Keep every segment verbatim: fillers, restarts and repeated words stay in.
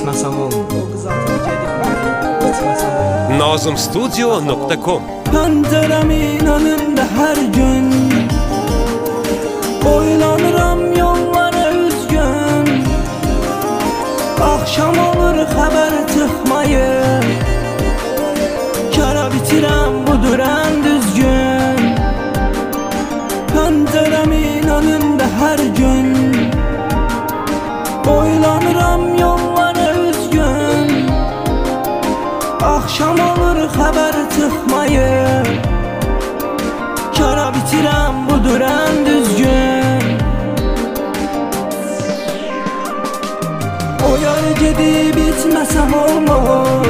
etməsəm olmur. O qız atını gedib etməsəm olmur. Nazım Studio nokta com Pəncərəmin önündə hər gün boylanıram yollara üzgün. Axşam olur xəbər çıxmayır, kara bitirəm budur ən düzgün. Pəncərəmin önündə hər gün boylanıram yollara üzgün. Axşam olur xəbər çıxmayır, kara bitirəm budur ən düzgün. O yar gedib içməsəm olmur,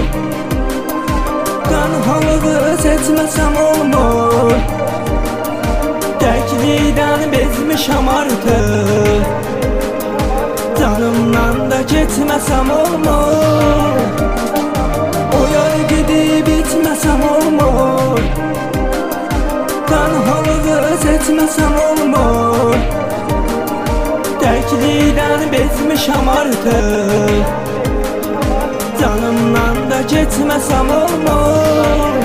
tənhalığı seçməsəm olmur. Təklikdən bezmişəm artıq, canımdan da keçməsəm olmur. O yar gedib içməsəm olmur, tənhalığı seçməsəm olmur. Təklikdən bezmişəm artıq, canımdan da keçməsəm olmur.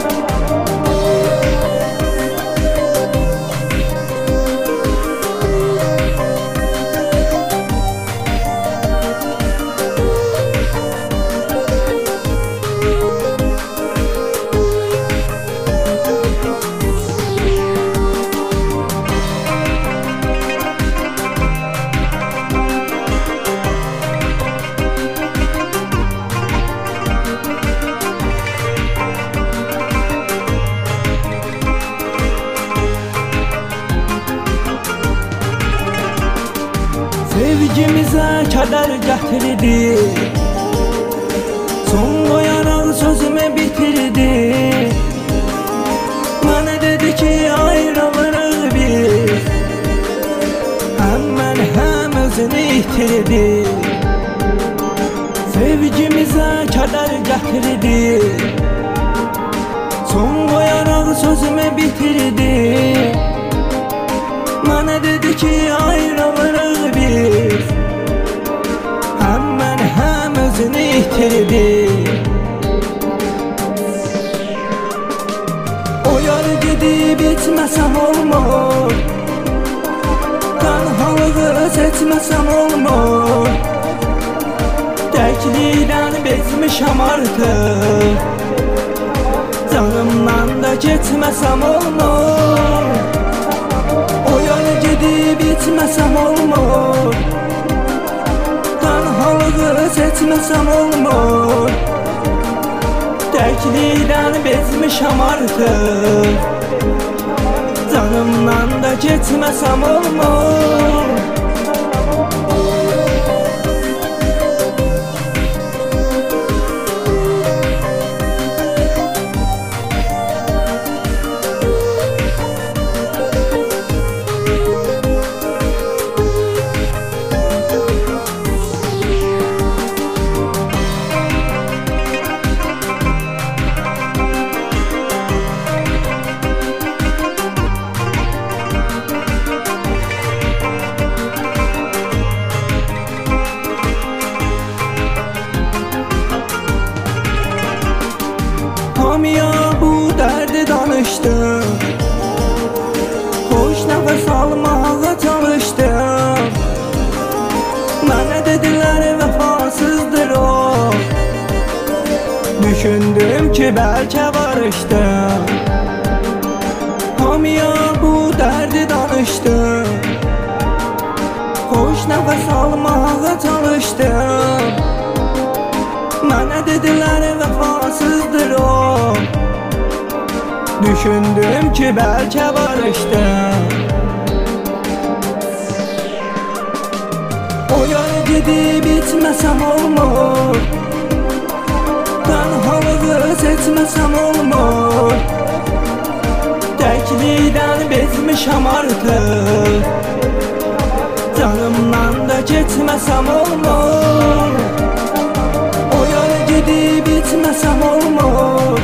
Sevgimizə kədər gətirdi, son qoyaraq sözümü bitirdi. Mənə dedi ki ayrılırıq biz, həm mən həm özünü itirdi. Sevgimizə kədər gətirdi, son qoyaraq sözümü bitirdi. Mənə dedi ki ayrılırıq biz, həm mən həm özünü itirdi. O yar gedib içməsəm olmur, tənhalığı seçməsəm olmur. Təklikdən bezmişəm artıq, canımdan da keçməsəm olmur. O yar gedib içməsəm olmur, tənhalığı seçməsəm olmur. Təklikdən bezmişəm artıq, canımdan da keçməsəm olmur. Hamıya bu dərdi danışdım, xoş nəfəs almağa çalışdım. Mənə dedilər vəfasızdır o, düşündüm ki bəlkə barışdım. Hamıya bu dərdi danışdım, xoş nəfəs almağa çalışdım. Mənə dedilər vəfasızdır o, düşündüm ki bəlkə barışdım. O yar gedib içməsəm olmur, tənhalığı seçməsəm olmur. Təklikdən bezmişəm artıq, canımdan da keçməsəm olmur. O yar gedib içməsəm olmur,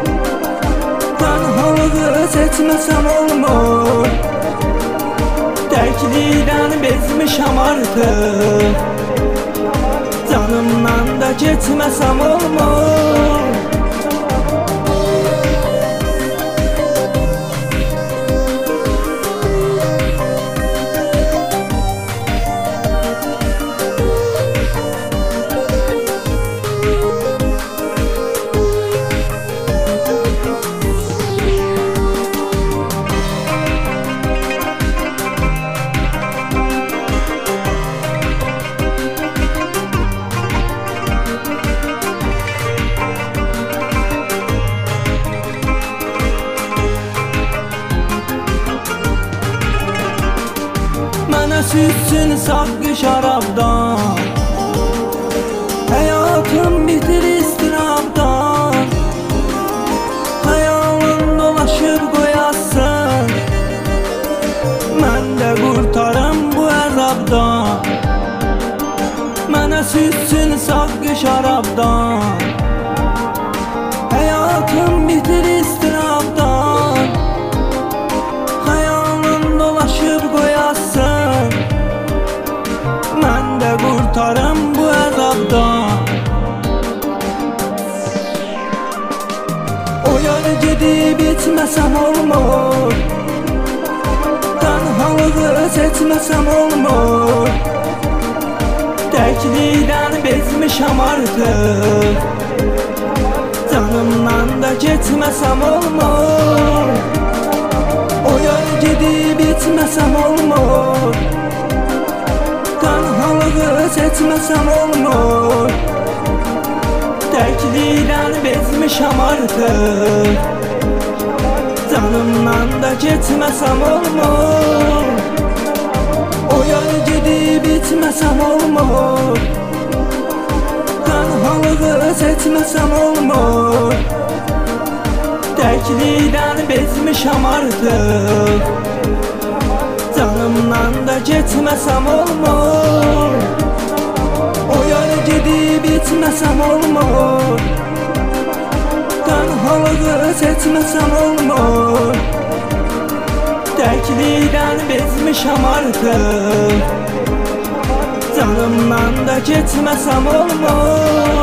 tənhalığı seçməsəm olmur. Təklikdən bezmişəm artıq, canımdan da geçməsəm olmur. Mənə sütsün saqqı şarabdan, həyatım bitir istirabdan. Xəyalın dolaşıb qoyasın, mən də qurtarım bu əzabdan. Mənə sütsün saqqı şarabdan, həyatım bitir istirabdan. Xəyalın dolaşıb qoyasın, mən də qurtarım bu əzabdan. O yana gedib içməsəm olmur, tənhalığı seçməsəm olmur. Təklikdən bezmişəm artıq, canımdan da geçməsəm olmur. O yana gedib içməsəm olmur, tənhalığı seçməsəm olmur. Təklikdən bezmişəm artıq, canımdan da geçməsəm olmur. O yana gedib içməsəm olmur, tənhalığı seçməsəm olmur. Təklikdən bezmişəm artıq, canımdan da geçməsəm olmur. O yana gedib içməsəm olmur, tənhalığı seçməsəm olmur. Təklikdən bezmişəm artıq, canımdan da geçməsəm olmur.